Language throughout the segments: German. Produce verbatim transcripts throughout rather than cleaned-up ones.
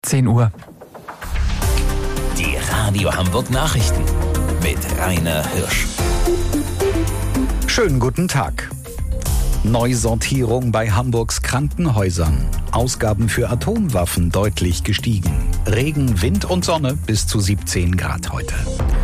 zehn Uhr. Die Radio Hamburg Nachrichten mit Rainer Hirsch. Schönen guten Tag. Neusortierung bei Hamburgs Krankenhäusern. Ausgaben für Atomwaffen deutlich gestiegen. Regen, Wind und Sonne bis zu siebzehn Grad heute.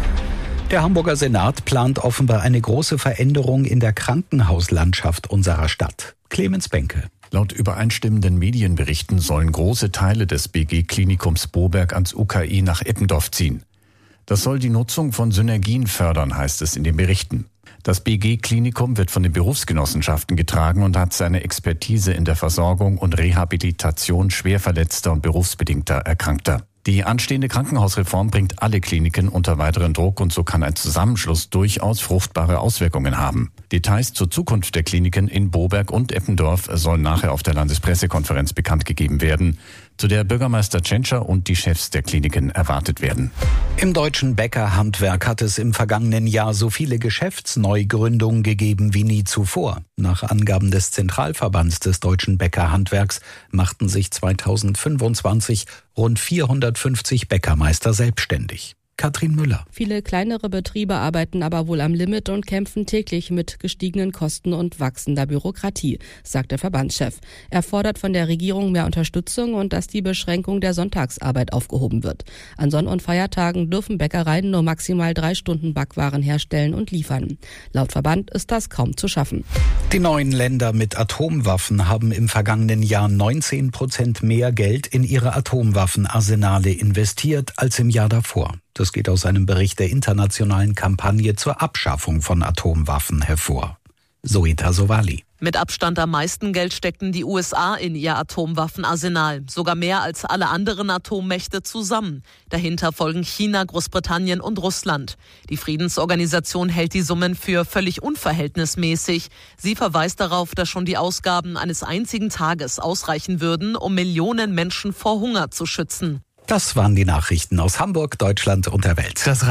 Der Hamburger Senat plant offenbar eine große Veränderung in der Krankenhauslandschaft unserer Stadt. Clemens Benke. Laut übereinstimmenden Medienberichten sollen große Teile des B G-Klinikums Boberg ans U K I nach Eppendorf ziehen. Das soll die Nutzung von Synergien fördern, heißt es in den Berichten. Das B G-Klinikum wird von den Berufsgenossenschaften getragen und hat seine Expertise in der Versorgung und Rehabilitation schwer verletzter und berufsbedingter Erkrankter. Die anstehende Krankenhausreform bringt alle Kliniken unter weiteren Druck und so kann ein Zusammenschluss durchaus fruchtbare Auswirkungen haben. Details zur Zukunft der Kliniken in Boberg und Eppendorf sollen nachher auf der Landespressekonferenz bekannt gegeben werden, zu der Bürgermeister Tschentscher und die Chefs der Kliniken erwartet werden. Im deutschen Bäckerhandwerk hat es im vergangenen Jahr so viele Geschäftsneugründungen gegeben wie nie zuvor. Nach Angaben des Zentralverbands des deutschen Bäckerhandwerks machten sich zweitausendfünfundzwanzig rund vierhundertfünfzig Bäckermeister selbstständig. Katrin Müller. Viele kleinere Betriebe arbeiten aber wohl am Limit und kämpfen täglich mit gestiegenen Kosten und wachsender Bürokratie, sagt der Verbandschef. Er fordert von der Regierung mehr Unterstützung und dass die Beschränkung der Sonntagsarbeit aufgehoben wird. An Sonn- und Feiertagen dürfen Bäckereien nur maximal drei Stunden Backwaren herstellen und liefern. Laut Verband ist das kaum zu schaffen. Die neuen Länder mit Atomwaffen haben im vergangenen Jahr neunzehn Prozent mehr Geld in ihre Atomwaffenarsenale investiert als im Jahr davor. Das geht aus einem Bericht der internationalen Kampagne zur Abschaffung von Atomwaffen hervor. Zoita Sowali. Mit Abstand am meisten Geld steckten die U S A in ihr Atomwaffenarsenal, sogar mehr als alle anderen Atommächte zusammen. Dahinter folgen China, Großbritannien und Russland. Die Friedensorganisation hält die Summen für völlig unverhältnismäßig. Sie verweist darauf, dass schon die Ausgaben eines einzigen Tages ausreichen würden, um Millionen Menschen vor Hunger zu schützen. Das waren die Nachrichten aus Hamburg, Deutschland und der Welt. Das